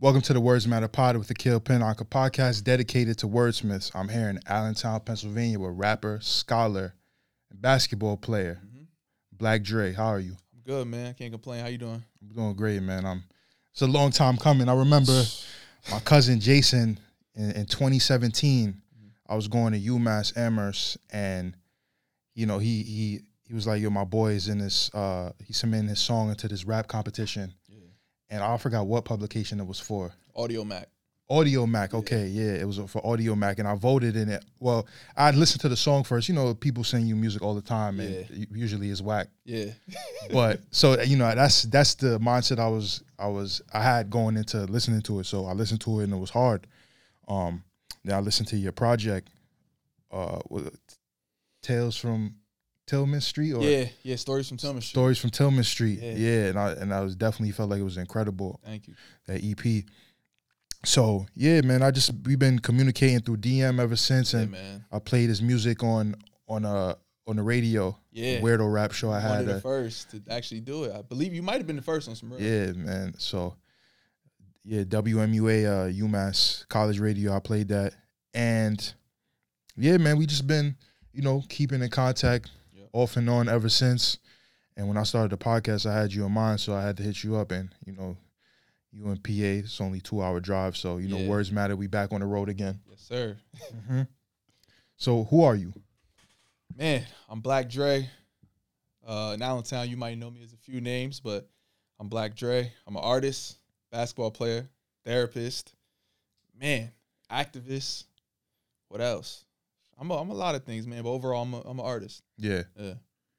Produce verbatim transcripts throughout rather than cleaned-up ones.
Welcome to the Words Matter Pod with Akil Pinnock, a podcast dedicated to wordsmiths. I'm here in Allentown, Pennsylvania with rapper, scholar, and basketball player, mm-hmm. Black Dre. How are you? I'm good, man. Can't complain. How you doing? I'm doing great, man. I'm, it's a long time coming. I remember my cousin Jason in, in twenty seventeen, mm-hmm. I was going to UMass Amherst, and, you know, he he he was like, yo, my boy is in this, uh, he submitted his song into this rap competition. And I forgot what publication it was for. Audio Mac. Audio Mac, okay, yeah. yeah, it was for Audio Mac, and I voted in it. Well, I'd listen to the song first. You know, people send you music all the time, and yeah. usually it's whack. Yeah. But so you know, that's that's the mindset I was I was I had going into listening to it. So I listened to it, and it was hard. Um, then I listened to your project, uh, with Tales from Tillman Street, or yeah, yeah, stories from Tillman Street. Stories from Tillman Street, yeah, yeah and I and I was definitely felt like it was incredible. Thank you. That E P. So yeah, man, I just we've been communicating through D M ever since, and yeah, man. I played his music on on uh on the radio, yeah, Weirdo Rap Show. I One had of the a, first to actually do it. I believe you might have been the first on some real. Yeah, man. So yeah, W M U A, uh, UMass College Radio. I played that, and yeah, man, we just been you know keeping in contact. Off and on ever since. And when I started the podcast, I had you in mind, so I had to hit you up. And, you know, you in P A, it's only two hour drive. So, you know, yeah. Words Matter. We back on the road again. Yes, sir. Mm-hmm. So who are you? Man, I'm Black Dre. Uh, in Allentown, you might know me as a few names, but I'm Black Dre. I'm an artist, basketball player, therapist, man, activist. What else? I'm a, I'm a lot of things, man, but overall, I'm a, I'm an artist. Yeah. Yeah.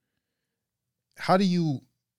How do you,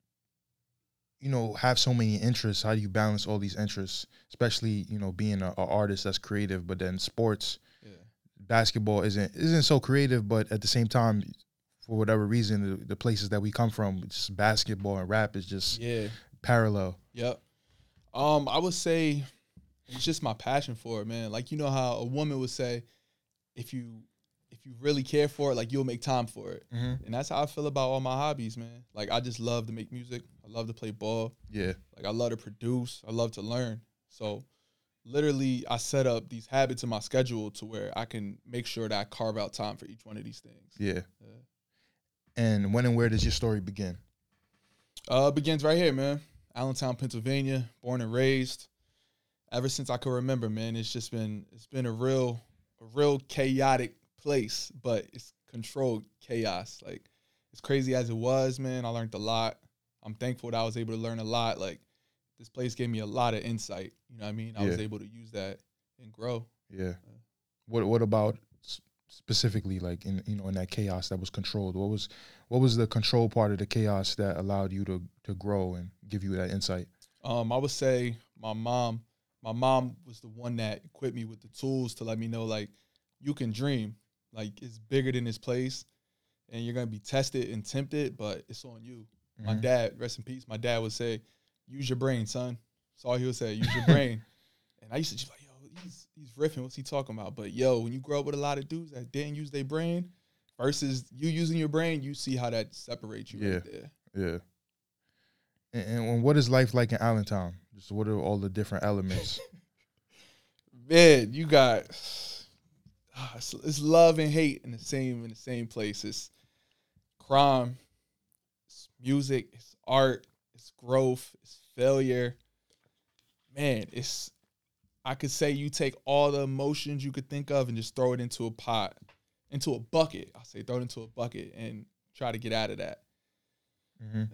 you know, have so many interests? How do you balance all these interests, especially, you know, being an artist that's creative, but then sports, yeah. basketball isn't isn't so creative, but at the same time, for whatever reason, the, the places that we come from, just basketball and rap is just yeah. parallel. Yep. Um, I would say it's just my passion for it, man. Like, you know how a woman would say, if you if you really care for it, like, you'll make time for it. Mm-hmm. And that's how I feel about all my hobbies, man. Like, I just love to make music. I love to play ball. Yeah. Like, I love to produce. I love to learn. So, literally, I set up these habits in my schedule to where I can make sure that I carve out time for each one of these things. Yeah. yeah. And when and where does your story begin? Uh, it begins right here, man. Allentown, Pennsylvania, born and raised. Ever since I can remember, man, it's just been it's been a real a real chaotic place, but it's controlled chaos. Like, as crazy as it was, man, I learned a lot. I'm thankful that I was able to learn a lot. Like, this place gave me a lot of insight. You know what I mean? I yeah. was able to use that and grow. Yeah. yeah. What What about specifically, like, in you know in that chaos that was controlled? What was what was the control part of the chaos that allowed you to to grow and give you that insight? Um, I would say my mom. My mom was the one that equipped me with the tools to let me know, like, you can dream. Like, it's bigger than this place, and you're going to be tested and tempted, but it's on you. Mm-hmm. My dad, rest in peace, my dad would say, use your brain, son. That's all he would say, use your brain. And I used to just be like, yo, he's, he's riffing. What's he talking about? But, yo, when you grow up with a lot of dudes that didn't use their brain versus you using your brain, you see how that separates you yeah. right there. Yeah. And, and what is life like in Allentown? Just what are all the different elements? Man, you got... It's, it's love and hate in the same in the same place. It's crime, it's music, it's art, it's growth, it's failure. Man, it's I could say you take all the emotions you could think of and just throw it into a pot, into a bucket. I say throw it into a bucket and try to get out of that. Mm-hmm.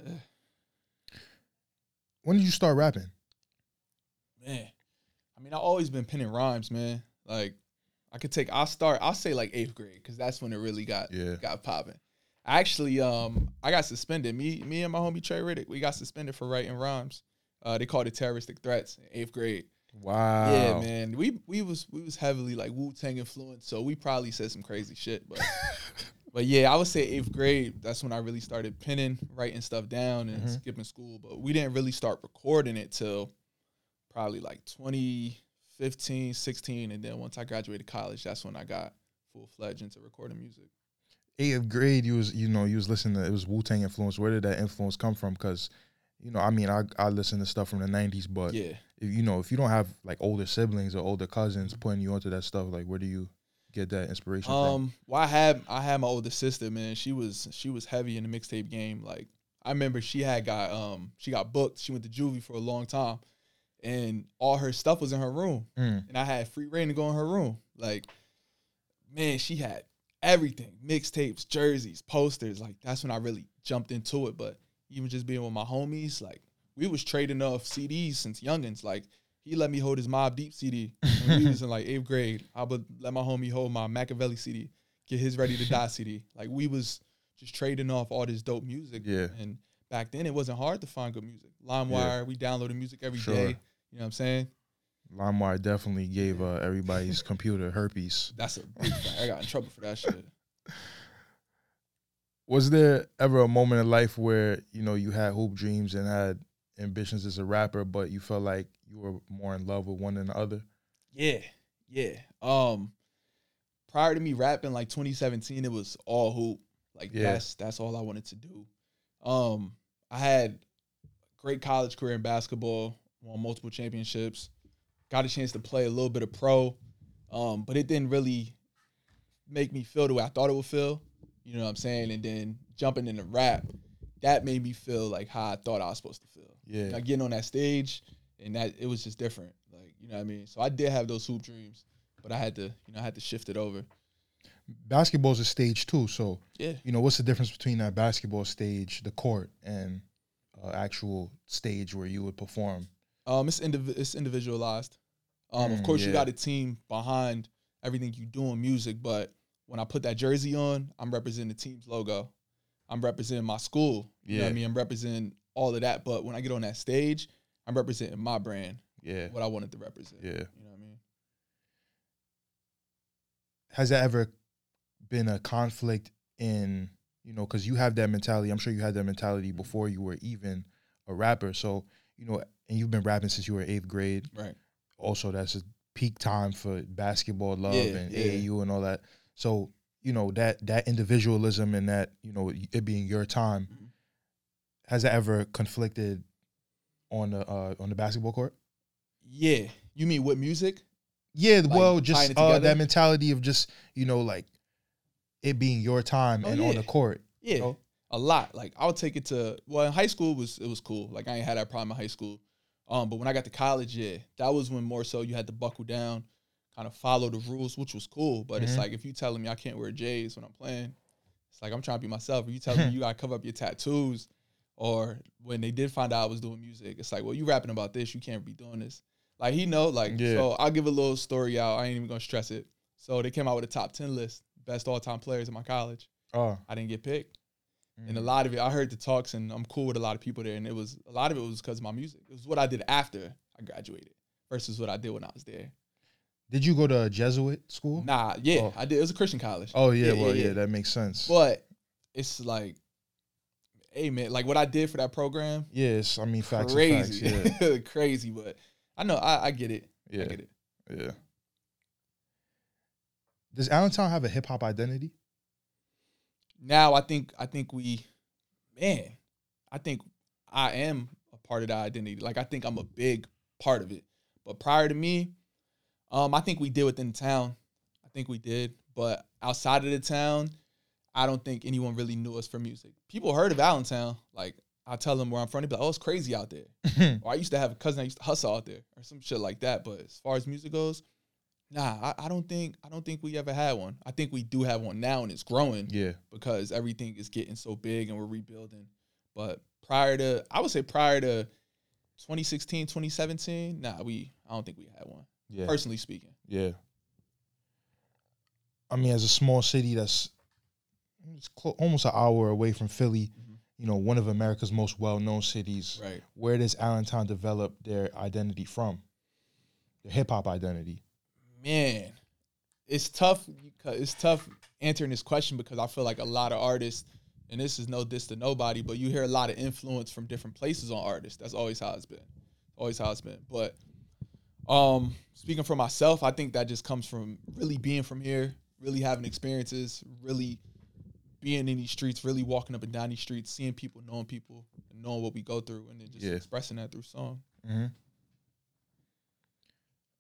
When did you start rapping? Man, I mean, I've always been penning rhymes, man. Like, I could take, I'll start, I'll say like eighth grade, because that's when it really got yeah. got popping. Actually, um, I got suspended. Me me and my homie Trey Riddick, we got suspended for writing rhymes. Uh, they called it terroristic threats in eighth grade. Wow. Yeah, man. We we was we was heavily like Wu-Tang influenced, so we probably said some crazy shit. But but yeah, I would say eighth grade, that's when I really started penning, writing stuff down and mm-hmm. skipping school. But we didn't really start recording it till probably like twenty fifteen, sixteen, and then once I graduated college, that's when I got full-fledged into recording music. Eighth grade, you was you know you was listening to, it was Wu-Tang influence. Where did that influence come from? Because, you know, I mean, I I listen to stuff from the nineties, but yeah. if, you know, if you don't have like older siblings or older cousins putting you onto that stuff, like where do you get that inspiration Um, from? well, I had I had my older sister, man. She was she was heavy in the mixtape game. Like I remember she had got um she got booked. She went to juvie for a long time, and all her stuff was in her room, Mm. and I had free reign to go in her room. Like, man, she had everything: mixtapes, jerseys, posters. Like that's when I really jumped into it. But even just being with my homies, like we was trading off C Ds since youngins. Like he let me hold his Mobb Deep C D when we was in like eighth grade. I would let my homie hold my Machiavelli C D, get his Ready to Die C D. Like we was just trading off all this dope music. Yeah. And back then it wasn't hard to find good music. LimeWire, Yeah. we downloaded music every Sure. day. You know what I'm saying? LimeWire definitely gave uh, everybody's computer herpes. That's a big fact. I got in trouble for that shit. Was there ever a moment in life where, you know, you had hoop dreams and had ambitions as a rapper, but you felt like you were more in love with one than the other? Yeah, yeah. Um, prior to me rapping, like twenty seventeen, it was all hoop. Like Yeah. that's that's all I wanted to do. Um, I had a great college career in basketball, won multiple championships, got a chance to play a little bit of pro, um, but it didn't really make me feel the way I thought it would feel. You know what I'm saying? And then jumping into rap, that made me feel like how I thought I was supposed to feel. Yeah. Like getting on that stage, and that it was just different. Like, you know what I mean? So I did have those hoop dreams, but I had to, you know, I had to shift it over. Basketball's a stage too, so Yeah. you know what's the difference between that basketball stage, the court, and uh, actual stage where you would perform? Um, it's indiv- it's individualized. Um, of Mm, course, you yeah. got a team behind everything you do in music, but when I put that jersey on, I'm representing the team's logo. I'm representing my school. You know what I Yeah. mean? I'm representing all of that. But when I get on that stage, I'm representing my brand, Yeah, what I wanted to represent. yeah. You know what I mean? Has that ever been a conflict in, you know, because you have that mentality. I'm sure you had that mentality before you were even a rapper. So, you know, and you've been rapping since you were eighth grade. Right. Also, that's a peak time for basketball love Yeah, and yeah. A A U and all that. So, you know, that that individualism and that, you know, it being your time, Mhm. has that ever conflicted on the uh, on the basketball court? Yeah. You mean with music? Yeah, Like, well, tying just it uh, together? that mentality of just, you know, like it being your time Oh, and on yeah. the court. Yeah. You know? A lot. Like I would take it to well, in high school it was it was cool. Like I ain't had that problem in high school. Um, but when I got to college, yeah, that was when more so you had to buckle down, kind of follow the rules, which was cool. But it's Mhm. like if you telling me I can't wear J's when I'm playing, it's like I'm trying to be myself. If you telling me you gotta cover up your tattoos, or when they did find out I was doing music, it's like, well, you rapping about this, you can't be doing this. Like he know, like Yeah. so I'll give a little story out. I ain't even gonna stress it. So they came out with a top ten list, best all time players in my college. Oh, I didn't get picked. And a mm. lot of it, I heard the talks, and I'm cool with a lot of people there. And it was a lot of it was because of my music. It was what I did after I graduated versus what I did when I was there. Did you go to a Jesuit school? Nah, yeah, Oh. I did. It was a Christian college. Oh yeah, well yeah, that makes sense. But it's like, hey man, like what I did for that program, Yes, I mean facts crazy, and facts. Yeah, crazy. But I know I, I get it. yeah, I get it. yeah. Does Allentown have a hip hop identity? Now I think I think we, man, I think I am a part of that identity. Like I think I'm a big part of it. But prior to me, um, I think we did within the town. I think we did. But outside of the town, I don't think anyone really knew us for music. People heard of Allentown. Like I tell them where I'm from, they be like, "Oh, it's crazy out there." Or I used to have a cousin that used to hustle out there, or some shit like that. But as far as music goes, nah, I, I don't think I don't think we ever had one. I think we do have one now, and it's growing. Yeah, Because everything is getting so big and we're rebuilding. But prior to, I would say prior to twenty sixteen, twenty seventeen, nah, we, I don't think we had one. yeah, Personally speaking. yeah. I mean, as a small city that's it's clo- almost an hour away from Philly, Mhm. you know, one of America's most well-known cities. Right. Where does Allentown develop their identity from? Their hip hop identity. Man, it's tough. because- It's tough answering this question because I feel like a lot of artists, and this is no diss to nobody, but you hear a lot of influence from different places on artists. That's always how it's been. Always how it's been. But um, speaking for myself, I think that just comes from really being from here, really having experiences, really being in these streets, really walking up and down these streets, seeing people, knowing people, and knowing what we go through, and then just Yeah. expressing that through song. Mm-hmm.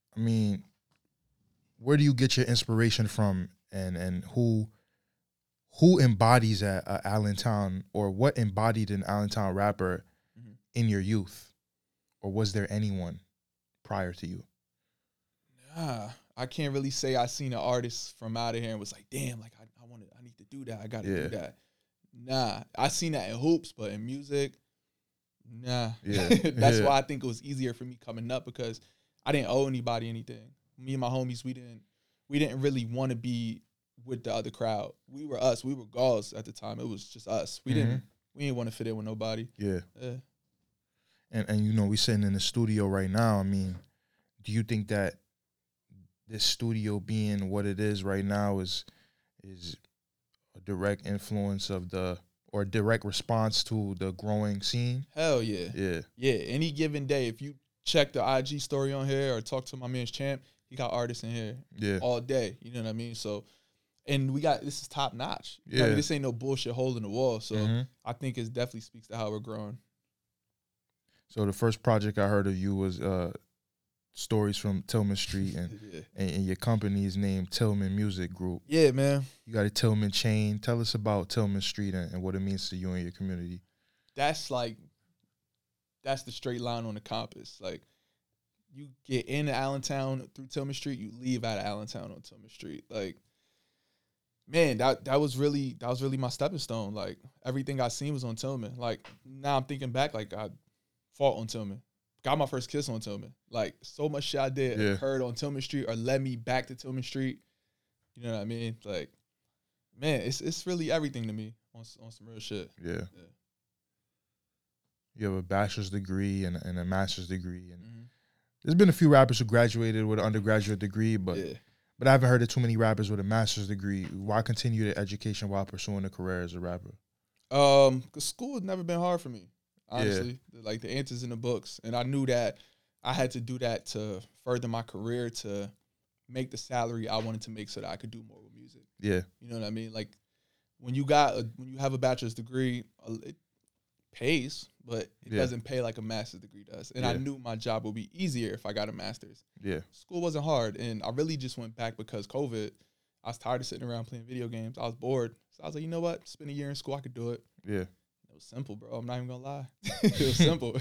I mean, where do you get your inspiration from, and and who who embodies a, a Allentown, or what embodied an Allentown rapper mm-hmm. in your youth, or was there anyone prior to you? Nah, I can't really say I seen an artist from out of here and was like, damn, like I, I want to, I need to do that. I got to yeah. do that. Nah, I seen that in hoops, but in music, nah. Yeah. That's yeah. why I think it was easier for me coming up, because I didn't owe anybody anything. Me and my homies, we didn't, we didn't really want to be with the other crowd. We were us. We were Gauls at the time. It was just us. We mm-hmm. didn't, we didn't want to fit in with nobody. Yeah. yeah. And and you know, we sitting in the studio right now. I mean, do you think that this studio being what it is right now is is a direct influence of the, or a direct response to the growing scene? Hell yeah. Yeah. Yeah. Any given day, if you check the I G story on here or talk to my man's Champ, he got artists in here yeah. all day. You know what I mean? So, and we got, this is top notch. You yeah. know, I mean, this ain't no bullshit hole in the wall. So mm-hmm. I think it definitely speaks to how we're growing. So the first project I heard of you was uh, Stories from Tillman Street, and, yeah. and and your company is named Tillman Music Group. Yeah, man. You got a Tillman chain. Tell us about Tillman Street and, and what it means to you and your community. That's like, that's the straight line on the compass. Like, you get into Allentown through Tillman Street, you leave out of Allentown on Tillman Street. Like, man, that that was really that was really my stepping stone. Like, everything I seen was on Tillman. Like, now I'm thinking back, like I fought on Tillman. Got my first kiss on Tillman. Like, so much shit I did yeah. occurred on Tillman Street or led me back to Tillman Street. You know what I mean? Like, man, it's it's really everything to me on on some real shit. Yeah. yeah. You have a bachelor's degree and, and a master's degree, and mm-hmm. there's been a few rappers who graduated with an undergraduate degree, but yeah. but I haven't heard of too many rappers with a master's degree. Why continue the education while pursuing a career as a rapper? Um, cause school has never been hard for me. Honestly, yeah. like the answers in the books. And I knew that I had to do that to further my career, to make the salary I wanted to make so that I could do more with music. Yeah. You know what I mean? Like, when you got a, when you have a bachelor's degree, it pays, but it yeah. doesn't pay like a master's degree does. And yeah. I knew my job would be easier if I got a master's. Yeah. School wasn't hard. And I really just went back because COVID, I was tired of sitting around playing video games. I was bored. So I was like, you know what? Spend a year in school, I could do it. Yeah. It was simple, bro. I'm not even gonna lie. It was simple.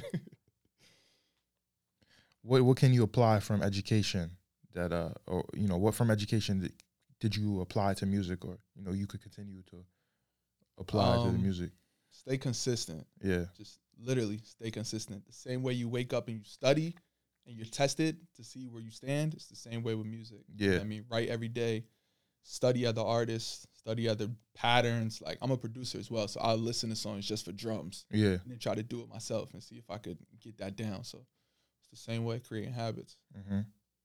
What what can you apply from education that uh or you know what from education did, did you apply to music, or you know you could continue to apply um, to the music? Stay consistent. Yeah. Just literally stay consistent. The same way you wake up and you study and you're tested to see where you stand, it's the same way with music. Yeah. You know what I mean, write every day. Study other artists, study other patterns. Like, I'm a producer as well, so I'll listen to songs just for drums. Yeah. And then try to do it myself and see if I could get that down. So it's the same way, creating habits. Mm-hmm.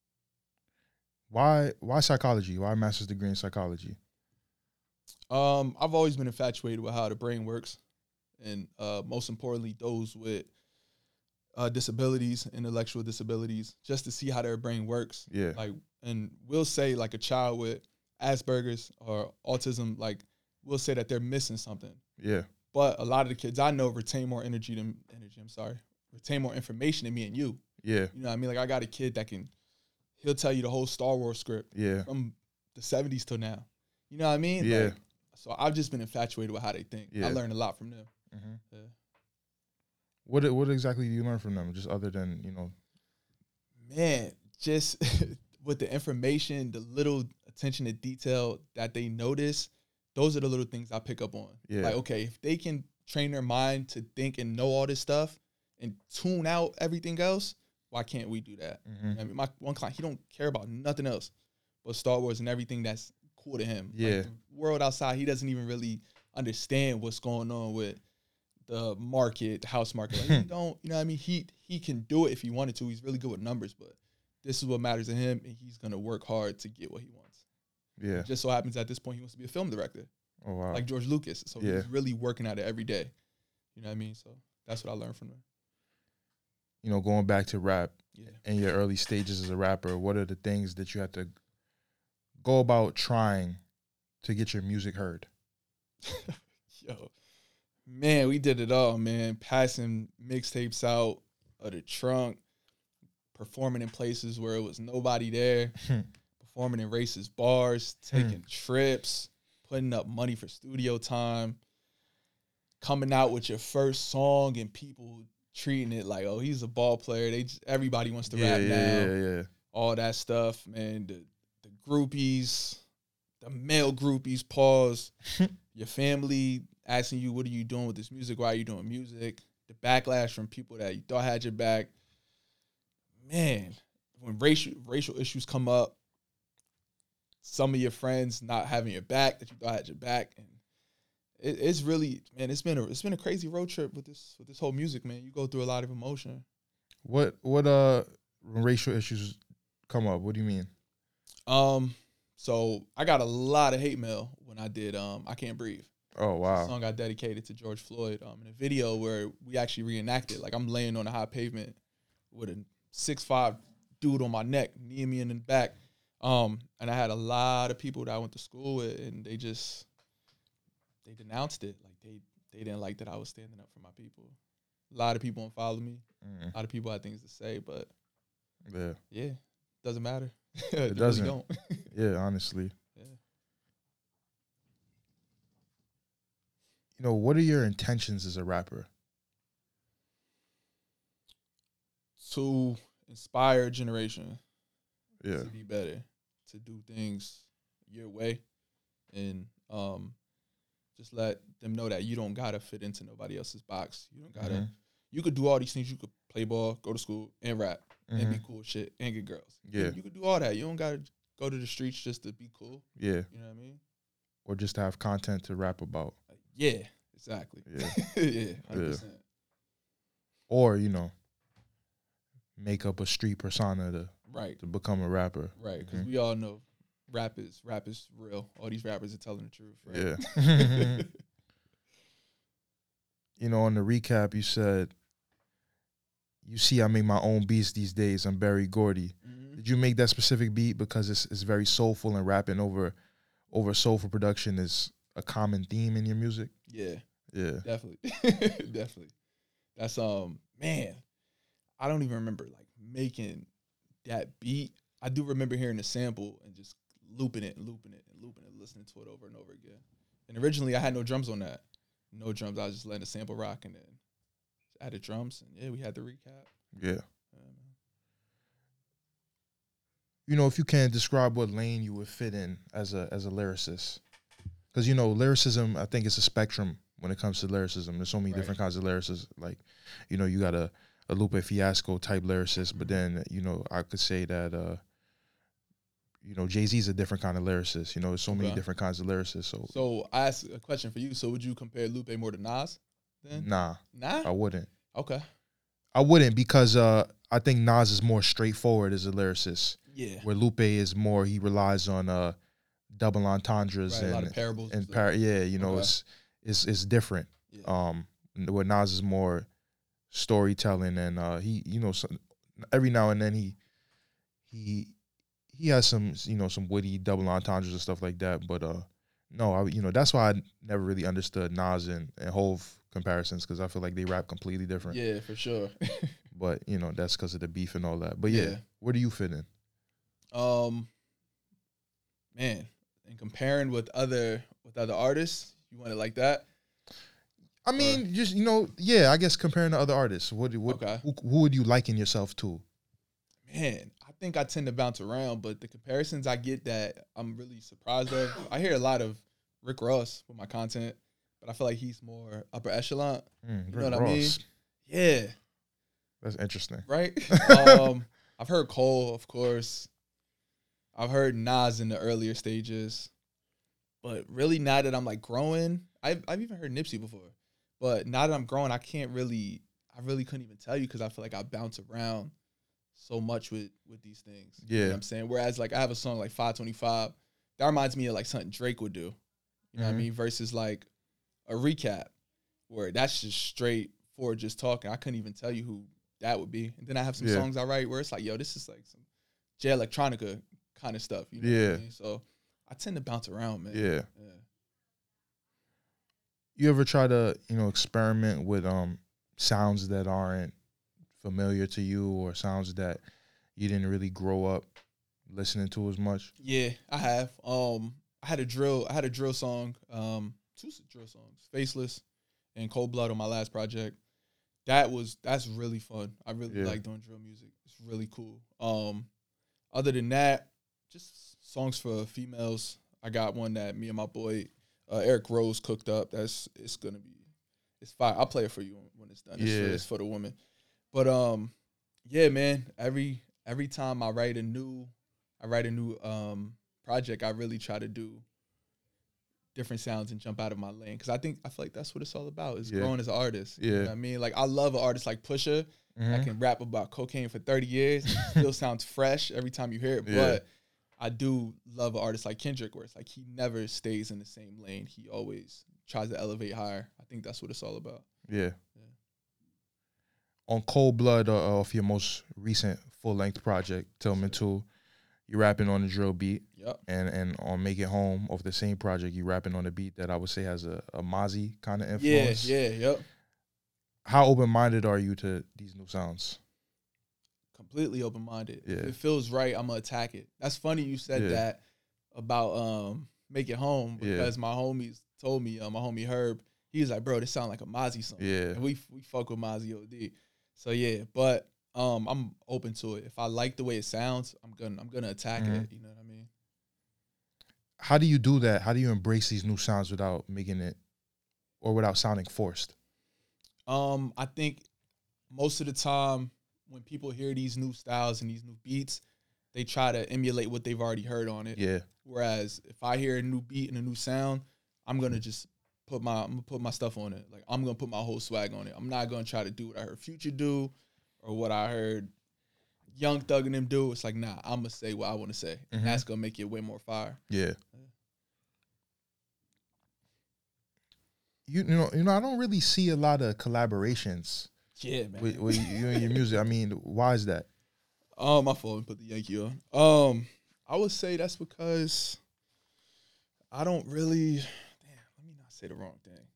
Why why psychology? Why a master's degree in psychology? Um, I've always been infatuated with how the brain works. And uh, most importantly, those with uh, disabilities, intellectual disabilities, just to see how their brain works. Yeah. Like, and we'll say like a child with Asperger's or autism, like, we'll say that they're missing something. Yeah. But a lot of the kids I know retain more energy than energy. I'm sorry, retain more information than me and you. Yeah. You know what I mean? Like, I got a kid that can, he'll tell you the whole Star Wars script. Yeah. From the seventies till now. You know what I mean? Yeah. Like, so I've just been infatuated with how they think. Yeah. I learned a lot from them. Mm-hmm. Yeah. What what exactly do you learn from them? Just other than, you know, man, just with the information, the little attention to detail that they notice, those are the little things I pick up on. Yeah. Like, okay, if they can train their mind to think and know all this stuff and tune out everything else, why can't we do that? Mm-hmm. I mean, my one client, he don't care about nothing else but Star Wars and everything that's cool to him. Yeah. Like, the world outside, he doesn't even really understand what's going on with the market, the house market. Like, he don't, you know what I mean? He he can do it if he wanted to. He's really good with numbers, but this is what matters to him, and he's gonna work hard to get what he wants. Yeah. It just so happens at this point he wants to be a film director. Oh wow. Like George Lucas. So yeah. he's really working at it every day. You know what I mean? So that's what I learned from him. You know, going back to rap, yeah. in your early stages as a rapper, what are the things that you had to go about trying to get your music heard? Yo, man, we did it all, man. Passing mixtapes out of the trunk, performing in places where it was nobody there, performing in racist bars, taking trips, putting up money for studio time, coming out with your first song and people treating it like, oh, he's a ball player. They just, everybody wants to yeah, rap yeah, now. Yeah, yeah, All that stuff, man. The the groupies, the male groupies, pause. Your family asking you, what are you doing with this music? Why are you doing music? The backlash from people that you thought had your back. Man, when racial racial issues come up, some of your friends not having your back that you thought had your back, and it, it's really, man, it's been a it's been a crazy road trip with this with this whole music, man. You go through a lot of emotion. What what uh racial issues come up? What do you mean? Um, so I got a lot of hate mail when I did um I Can't Breathe. Oh wow. It's a song I dedicated to George Floyd. Um, in a video where we actually reenacted, like I'm laying on a high pavement with a six five dude on my neck, knee me in the back. Um, and I had a lot of people that I went to school with, and they just they denounced it. Like they they didn't like that I was standing up for my people. A lot of people unfollowed me. Mm. A lot of people had things to say, but yeah, yeah, doesn't matter. it, it doesn't. Really don't. Yeah, honestly. Yeah. You know, what are your intentions as a rapper? To inspire a generation. Yeah. To be better, to do things your way, and um, just let them know that you don't gotta fit into nobody else's box. You don't gotta. Mm-hmm. You could do all these things. You could play ball, go to school, and rap, mm-hmm. and be cool as shit, and get girls. Yeah. You, you could do all that. You don't gotta go to the streets just to be cool. Yeah. You know what I mean? Or just to have content to rap about. Uh, yeah. Exactly. Yeah. yeah. one hundred percent. Yeah. Or you know, make up a street persona to right to become a rapper. Right. Because mm-hmm. we all know rap is rap is real. All these rappers are telling the truth. Right? Yeah. You know, on the recap, you said, you see, I make my own beats these days. I'm Berry Gordy. Mm-hmm. Did you make that specific beat because it's it's very soulful, and rapping over over soulful production is a common theme in your music? Yeah. Yeah. Definitely. Definitely. That's um man, I don't even remember like making that beat. I do remember hearing the sample and just looping it and looping it and looping it, listening to it over and over again. And originally I had no drums on that. No drums. I was just letting the sample rock, and then added drums, and yeah, we had the recap. Yeah. Um, you know, if you can describe what lane you would fit in as a as a lyricist, because you know, lyricism, I think it's a spectrum when it comes to lyricism. There's so many right. different kinds of lyricists. Like, you know, you got a, a Lupe Fiasco type lyricist, but then you know, I could say that uh, you know, Jay-Z's a different kind of lyricist. You know, there's so okay. many different kinds of lyricists. So, so I ask a question for you. So, would you compare Lupe more to Nas? Then? Nah, nah, I wouldn't. Okay, I wouldn't because uh, I think Nas is more straightforward as a lyricist. Yeah, where Lupe is more, he relies on uh, double entendres right, and a lot of parables and par- yeah, you know, okay. it's it's it's different. Yeah. Um, where Nas is more storytelling, and uh, he, you know, some, every now and then he he. He has some, you know, some witty double entendres and stuff like that. But uh, no, I, you know, that's why I never really understood Nas and, and Hove comparisons, because I feel like they rap completely different. Yeah, for sure. But you know, that's because of the beef and all that. But yeah, yeah, where do you fit in? Um, man, in comparing with other with other artists, you want it like that? I mean, or? just you know, yeah, I guess comparing to other artists. What, what okay. who, who would you liken yourself to? Man, I think I tend to bounce around, but the comparisons I get that I'm really surprised of, I hear a lot of Rick Ross with my content, but I feel like he's more upper echelon. Mm, you know what Ross. I mean? Yeah. That's interesting. Right? um, I've heard Cole, of course. I've heard Nas in the earlier stages. But really, now that I'm like growing, I've, I've even heard Nipsey before. But now that I'm growing, I can't really, I really couldn't even tell you, because I feel like I bounce around so much with, with these things. Yeah. You know what I'm saying? Whereas, like, I have a song like five twenty-five. That reminds me of, like, something Drake would do. You know mm-hmm. what I mean? Versus, like, a recap where that's just straight for just talking. I couldn't even tell you who that would be. And then I have some yeah. songs I write where it's like, yo, this is, like, some Jay Electronica kind of stuff. You know yeah. what I mean? So I tend to bounce around, man. Yeah. yeah. You ever try to, you know, experiment with um sounds that aren't familiar to you, or sounds that you didn't really grow up listening to as much? Yeah, I have. Um, I had a drill. I had a drill song. Um, two drill songs, Faceless and Cold Blood on my last project. That was that's really fun. I really Yeah. like doing drill music. It's really cool. Um, other than that, just songs for females. I got one that me and my boy uh, Eric Rose cooked up. That's it's gonna be it's fire. I'll play it for you when it's done. It's, Yeah. for, it's for the women. But um, yeah, man. Every every time I write a new, I write a new um project, I really try to do different sounds and jump out of my lane, because I think I feel like that's what it's all about, is Yeah. growing as an artist. You Yeah. know what I mean? Like, I love an artist like Pusha Mhm. that can rap about cocaine for thirty years, still sounds fresh every time you hear it. Yeah. But I do love an artist like Kendrick, where it's like he never stays in the same lane. He always tries to elevate higher. I think that's what it's all about. Yeah. Yeah. On Cold Blood, uh, off your most recent full length project, Tillman two, you rapping on the drill beat. Yep. And and on Make It Home, off the same project, you rapping on a beat that I would say has a, a Mozzie kind of Yeah, influence. yeah, yep. How open minded are you to these new sounds? Completely open minded. Yeah. If it feels right, I'm gonna attack it. That's funny you said Yeah. that about um Make It Home, Yeah. because my homies told me, uh, my homie Herb, he was like, bro, this sound like a Mozzie song. Yeah. And we we fuck with Mozzie O D. So yeah, but um I'm open to it. If I like the way it sounds, I'm gonna I'm gonna attack Mhm. it. You know what I mean? How do you do that? How do you embrace these new sounds without making it, or without sounding forced? Um, I think most of the time when people hear these new styles and these new beats, they try to emulate what they've already heard on it. Yeah. Whereas if I hear a new beat and a new sound, I'm gonna just put my I'm gonna put my stuff on it. Like, I'm gonna put my whole swag on it. I'm not gonna try to do what I heard Future do or what I heard Young Thug and them do. It's like, nah, I'm gonna say what I want to say. Mhm. And that's gonna make it way more fire. Yeah. You, you know, you know, I don't really see a lot of collaborations Yeah, man. with, with you and your music. I mean, why is that? Oh, my fault. Put the Yankee on. Um, I would say that's because I don't really. Damn, let me not say the wrong thing.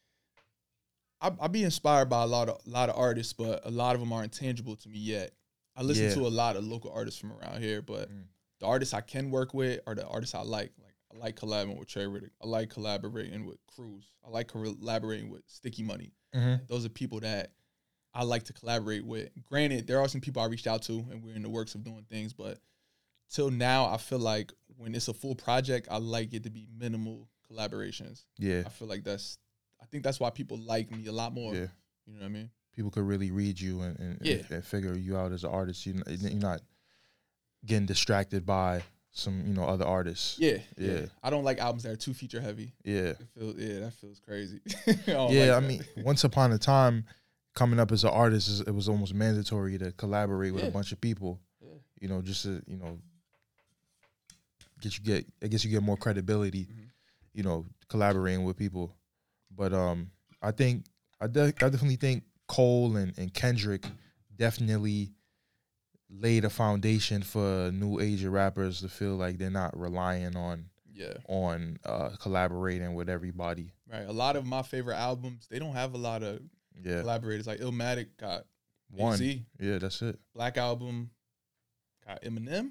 I I be inspired by a lot of a lot of artists, but a lot of them aren't tangible to me yet. I listen Yeah. to a lot of local artists from around here, but Mm. the artists I can work with are the artists I like. Like, I like collaborating with Trey Riddick. I like collaborating with Cruz. I like collaborating with Sticky Money. Mm-hmm. Those are people that I like to collaborate with. Granted, there are some people I reached out to, and we're in the works of doing things, but till now, I feel like when it's a full project, I like it to be minimal collaborations. Yeah. I feel like that's, I think that's why people like me a lot more. Yeah. You know what I mean? People could really read you and, and, Yeah. and, and figure you out as an artist. You, you're not getting distracted by some, you know, other artists. Yeah, yeah. Yeah. I don't like albums that are too feature heavy. Yeah. It feels, yeah, that feels crazy. I don't Yeah, like I that. mean, once upon a time, coming up as an artist, is- it was almost mandatory to collaborate with Yeah. a bunch of people. Yeah. You know, just to, you know, get you get. I guess you get more credibility. Mhm. You know, collaborating with people. But um, I think I, de- I definitely think Cole and, and Kendrick definitely laid a foundation for new age of rappers to feel like they're not relying on Yeah, on uh, collaborating with everybody. right. A lot of my favorite albums, they don't have a lot of Yeah, collaborators. Like Illmatic got one. A-Z. Yeah, that's it. Black Album got Eminem.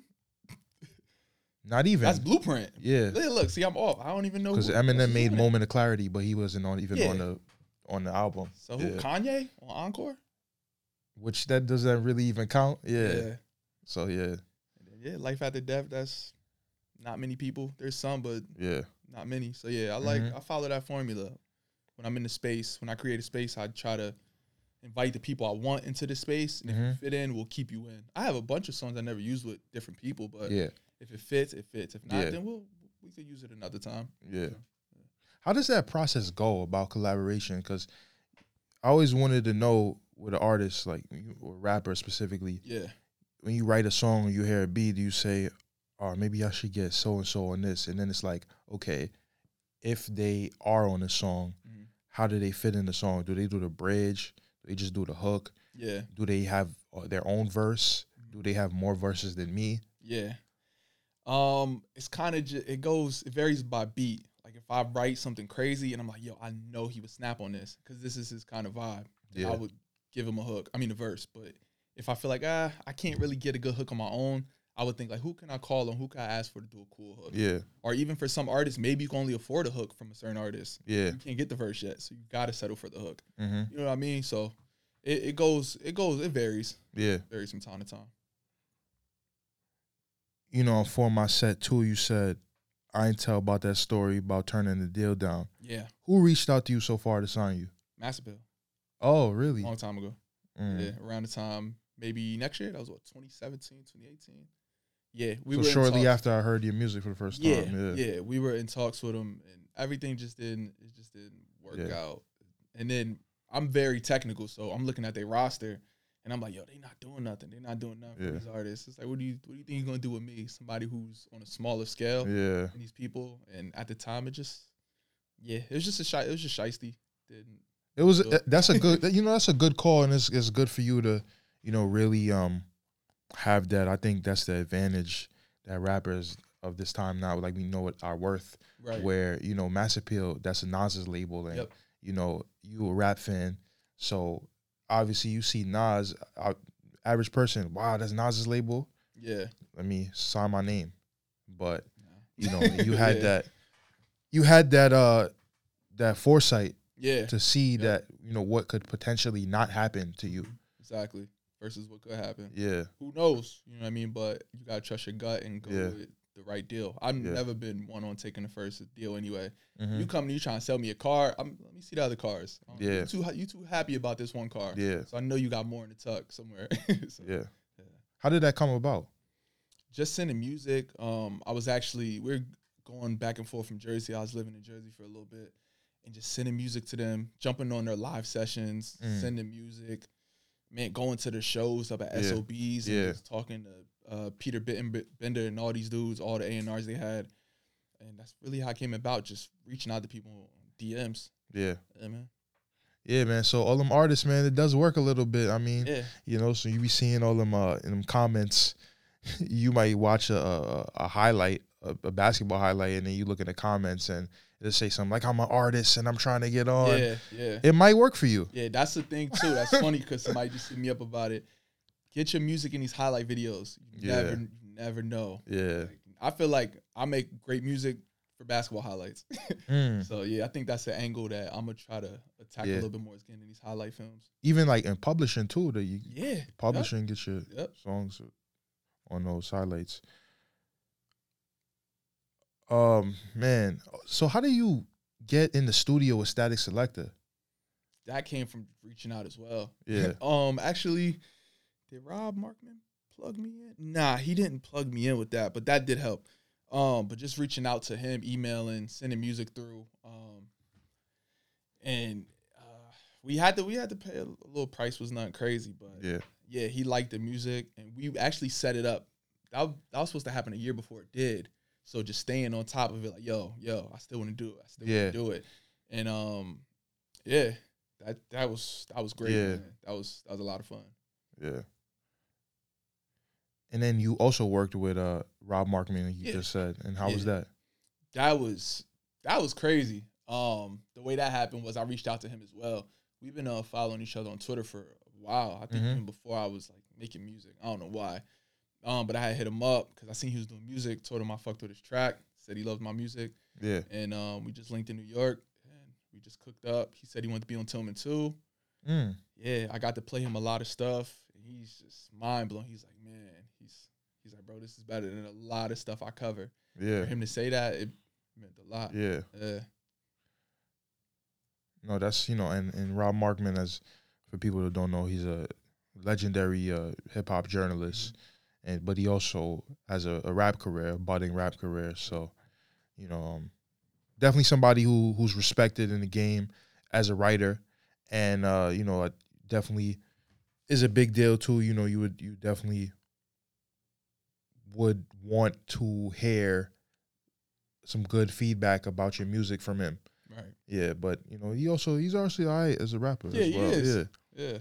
Not even. That's Blueprint. Yeah, Look, look, see, I'm off. I don't even know because who else Eminem is made on it. Moment of Clarity, but he wasn't on even Yeah. on the on the album. So who? Yeah. Kanye on Encore? Which that doesn't really even count. Yeah. Yeah. So yeah, And then, yeah, Life After Death. That's not many people. There's some, but yeah, not many. So yeah, I like Mhm. I follow that formula. When I'm in the space, when I create a space, I try to invite the people I want into the space, and if Mhm. you fit in, we'll keep you in. I have a bunch of songs I never used with different people, but yeah, if it fits, it fits. If not, Yeah. then we'll we could use it another time. yeah. How does that process go about collaboration? Because I always wanted to know with an artist, like you- or rapper specifically, Yeah, when you write a song and you hear a beat, do you say, "Oh, maybe I should get so and so on this," and then it's like, okay, if they are on the song, Mhm. how do they fit in the song? Do they do the bridge? Do they just do the hook? yeah, Do they have uh, their own verse? Do they have more verses than me? yeah. Um, it's kind of ju- it goes it varies by beat. Like if I write something crazy and I'm like, yo, I know he would snap on this because this is his kind of vibe. then Yeah. I would give him a hook. I mean a verse, but if I feel like ah I can't really get a good hook on my own, I would think like who can I call and who can I ask for to do a cool hook? Yeah. Or even for some artists, maybe you can only afford a hook from a certain artist. Yeah. You can't get the verse yet, so you gotta settle for the hook. Mm-hmm. You know what I mean? So it, it goes, it goes, it varies. Yeah. It varies from time to time. You know, for my set too, you said I ain't tell about that story about turning the deal down. Yeah. Who reached out to you so far to sign you? Master Bill. Oh, really? Long time ago. Mm. Yeah, around the time, maybe next year. That was what, twenty seventeen, twenty eighteen. Yeah, we so were shortly in talks. after I heard your music for the first Yeah, time. yeah, yeah. We were in talks with him, and everything just didn't. It just didn't work Yeah. out. And then I'm very technical, so I'm looking at their roster, and I'm like, yo, they not doing nothing. They're not doing nothing Yeah. for these artists. It's like, what do you, what do you think you're gonna do with me? Somebody who's on a smaller scale. Yeah. Than these people, and at the time, it just, yeah, it was just a shy. It was just shiesty. Didn't. It was do it. that's a good you know that's a good call, and it's it's good for you to you know really um have that. I think that's the advantage that rappers of this time now, like we know what our worth. Right. Where you know Mass Appeal, that's a Nas's label, and Yep. you know you a rap fan, so obviously you see Nas, uh, average person, wow, that's Nas's label. Yeah. Let me sign my name, but No. you know you had Yeah. that, you had that uh that foresight Yeah. to see Yep. that you know what could potentially not happen to you. Exactly. Versus what could happen. Yeah, Who knows? You know what I mean? But you gotta trust your gut and go Yeah. with the right deal. I've Yeah. never been one on taking the first deal anyway. Mhm. You come to you trying to sell me a car. I'm, let me see the other cars. Um, Yeah. You too, you too happy about this one car. yeah, So I know you got more in the tuck somewhere. So, yeah. yeah. How did that come about? Just sending music. Um, I was actually we're going back and forth from Jersey. I was living in Jersey for a little bit, and just sending music to them, jumping on their live sessions, Mm. sending music. Man, going to the shows up at Yeah. S O Bs and Yeah. just talking to uh, Peter Bitten- Bender and all these dudes, all the A and Rs they had, and that's really how it came about. Just reaching out to people on D Ms. Yeah, Yeah, man. yeah, man. So all them artists, man, it does work a little bit. I mean, Yeah, you know, so you be seeing all them uh in them comments. You might watch a a, a highlight, a, a basketball highlight, and then you look at the comments and it'll say something like, "I'm an artist and I'm trying to get on." yeah, yeah. It might work for you. Yeah, that's the thing too. That's funny because somebody just hit me up about it. Get your music in these highlight videos. You Yeah. never, you never know. Yeah. Like, I feel like I make great music for basketball highlights. Mm. So yeah, I think that's the angle that I'm gonna try to attack Yeah. a little bit more is getting in these highlight films. Even like in publishing too, that you Yeah, publishing get your Yep. songs on those highlights. Um, man. So how do you get in the studio with Static Selector? that came from reaching out as well. Yeah. um, actually, did Rob Markman plug me in? Nah, he didn't plug me in with that, but that did help. Um, but just reaching out to him, emailing, sending music through, um, and uh, we had to we had to pay a little price. Was nothing crazy, but Yeah. yeah, he liked the music, and we actually set it up. That, that was supposed to happen a year before it did. So just staying on top of it, like, yo, yo, I still want to do it. I still Yeah. want to do it. And um, yeah, that that was that was great. Yeah. Man. That was that was a lot of fun. Yeah. And then you also worked with uh Rob Markman, like you Yeah. just said. And how was Yeah. that? That was that was crazy. Um, the way that happened was I reached out to him as well. We've been uh, following each other on Twitter for a while. I think Mhm. even before I was like making music. I don't know why. Um, but I had hit him up because I seen he was doing music. Told him I fucked with his track. Said he loved my music. Yeah. And um, we just linked in New York, and we just cooked up. He said he wanted to be on Tillman too. Mm. Yeah, I got to play him a lot of stuff. He's just mind blown. He's like, man, he's he's like, bro, this is better than a lot of stuff I cover. Yeah. For him to say that, it meant a lot. Yeah. Yeah, No, that's, you know, and, and Rob Markman, as for people that don't know, he's a legendary uh, hip hop journalist, and but he also has a, a rap career, a budding rap career. So, you know, um, definitely somebody who who's respected in the game as a writer, and uh, you know, definitely is a big deal too. You know, you would you definitely would want to hear some good feedback about your music from him. right. Yeah, but you know, he also he's actually all right as a rapper Yeah, as he well. is. Yeah. Yeah,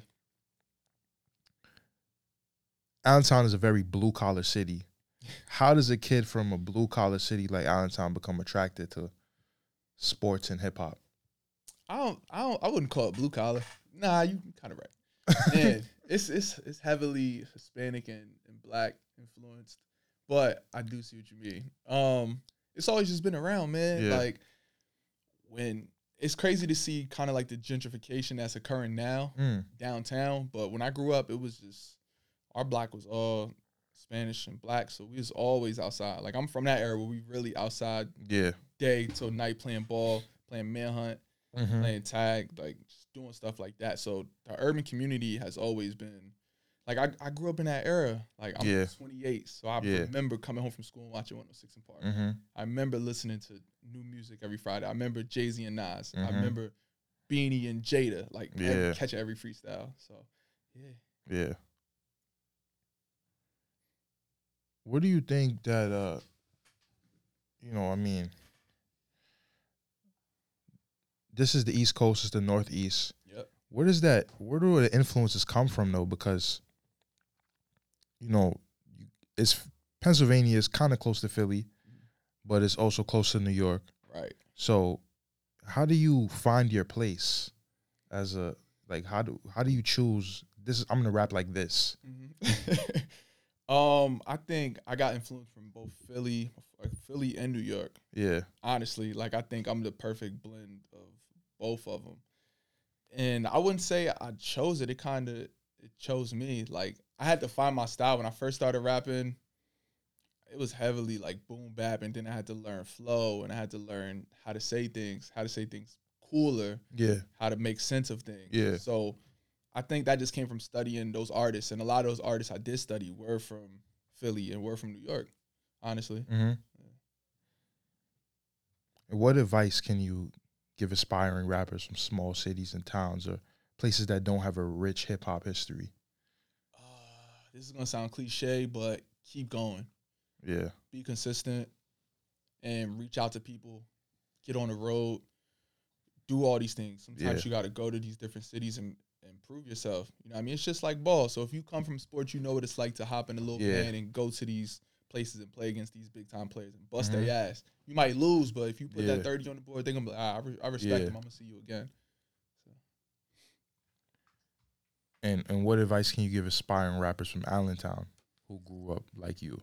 Allentown is a very blue collar city. How does a kid from a blue collar city like Allentown become attracted to sports and hip hop? I don't, I don't, I wouldn't call it blue collar. Nah, you kind of right. Man, it's it's it's heavily Hispanic and, and black influenced, but I do see what you mean. Um, it's always just been around, man. Yeah. Like when it's crazy to see kind of like the gentrification that's occurring now Mm. downtown. But when I grew up, it was just our block was all Spanish and black, so we was always outside. Like I'm from that era where we really outside Yeah. day till night playing ball, playing manhunt, Mm-hmm. playing tag, like just doing stuff like that. So the urban community has always been like I, I grew up in that era. Like I'm Yeah. twenty-eight, so I Yeah. remember coming home from school and watching one oh six in Park. Mm-hmm. I remember listening to new music every Friday. I remember Jay-Z and Nas. I Mhm. remember Beanie and Jada, like every, Yeah. catching every freestyle. So yeah. Yeah. What do you think that uh you know, I mean, this is the East Coast, it's the Northeast. Yep. Where does that where do the influences come from though? Because you know, it's Pennsylvania is kind of close to Philly, but it's also close to New York. Right. So how do you find your place as a like how do how do you choose this is I'm gonna rap like this? Mm-hmm. um, I think I got influence from both Philly, like Philly and New York. Yeah. Honestly, like I think I'm the perfect blend of both of them. And I wouldn't say I chose it. It kind of it chose me. Like I had to find my style when I first started rapping. It was heavily like boom bap, and then I had to learn flow, and I had to learn how to say things, how to say things cooler, Yeah. how to make sense of things. Yeah. So I think that just came from studying those artists, and a lot of those artists I did study were from Philly and were from New York, honestly. Mm-hmm. Yeah. And what advice can you give aspiring rappers from small cities and towns or places that don't have a rich hip hop history? Uh, this is gonna sound cliche, but keep going. Yeah. Be consistent and reach out to people, get on the road, do all these things. Sometimes Yeah. you got to go to these different cities and, and prove yourself. You know what I mean? It's just like ball. So if you come from sports, you know what it's like to hop in a little Yeah. van and go to these places and play against these big time players and bust Mhm. their ass. You might lose, but if you put Yeah. that thirty on the board, they're going to be like, ah, I, re- I respect Yeah. them. I'm going to see you again. And and what advice can you give aspiring rappers from Allentown who grew up like you?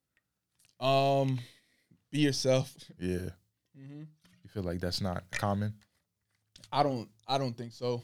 Um, Be yourself. Yeah. Mm-hmm. You feel like that's not common? I don't I don't think so.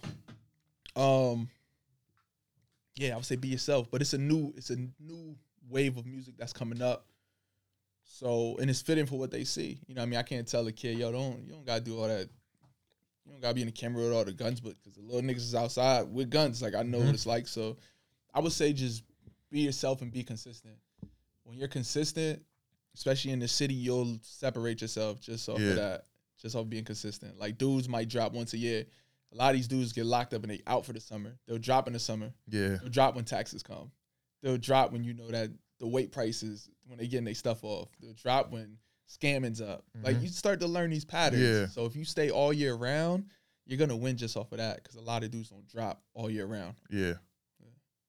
Um Yeah, I would say be yourself, but it's a new it's a new wave of music that's coming up. So, and it's fitting for what they see. You know what I mean? I can't tell a kid, yo, don't you don't gotta do all that. You don't gotta be in the camera with all the guns, but because the little niggas is outside with guns, like I know Mhm. what it's like. So I would say just be yourself and be consistent. When you're consistent, especially in the city, you'll separate yourself just off Yeah. of that. Just off being consistent. Like dudes might drop once a year. A lot of these dudes get locked up and they out for the summer. They'll drop in the summer. Yeah. They'll drop when taxes come. They'll drop when you know that the weight prices, when they getting their stuff off. They'll drop when scamming's up. Like Mhm. you start to learn these patterns. Yeah. So if you stay all year round, you're gonna win just off of that because a lot of dudes don't drop all year round. Yeah. Yeah.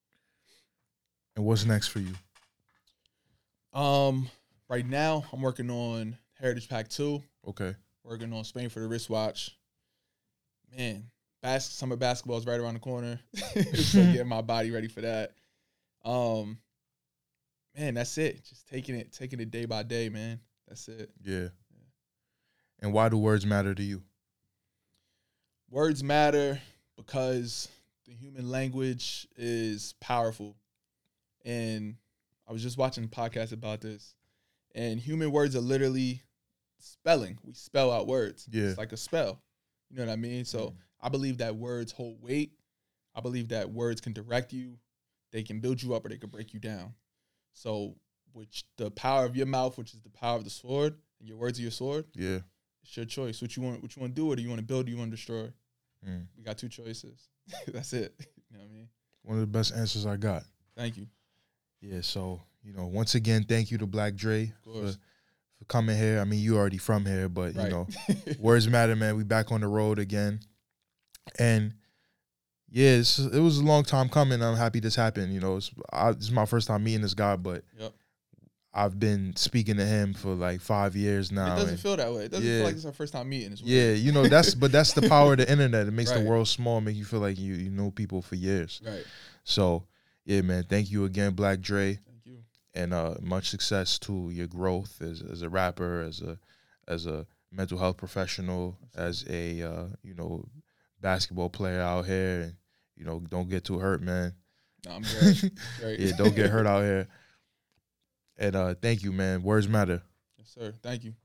And what's next for you? Um, right now I'm working on Heritage Pack two. Okay. Working on Spain for the wristwatch. Man, bas- summer basketball is right around the corner. So getting my body ready for that. Um, man, that's it. Just taking it, taking it day by day, man. That's it. Yeah. And why do words matter to you? Words matter because the human language is powerful. And I was just watching a podcast about this. And human words are literally spelling. We spell out words. Yeah. It's like a spell. You know what I mean? So Mm. I believe that words hold weight. I believe that words can direct you. They can build you up or they can break you down. So which the power of your mouth, which is the power of the sword, and your words are your sword, Yeah. it's your choice. What you want what you want to do, or do you want to build, or you want to destroy? Mm. We got two choices. That's it. You know what I mean? One of the best answers I got. Thank you. Yeah, so, you know, once again, thank you to Black Dre Of course. for, for coming here. I mean, you already from here, but, Right. you know, words matter, man. We back on the road again. And, yeah, it's, it was a long time coming. I'm happy this happened. You know, it's, I, this is my first time meeting this guy, but Yep. I've been speaking to him for like five years now. It doesn't and- feel that way. It doesn't Yeah. feel like it's our first time meeting. It's yeah, weird. you know, that's, but that's the power of the internet. It makes Right. the world small, make you feel like you, you know people for years. Right. So, yeah, man, thank you again, Black Dre. Thank you. And uh, much success to your growth as as a rapper, as a as a mental health professional, as a uh, you know, basketball player out here. And, you know, don't get too hurt, man. No, I'm great. great. Yeah, don't get hurt out here. And uh, thank you, man. Words matter. Yes, sir. Thank you.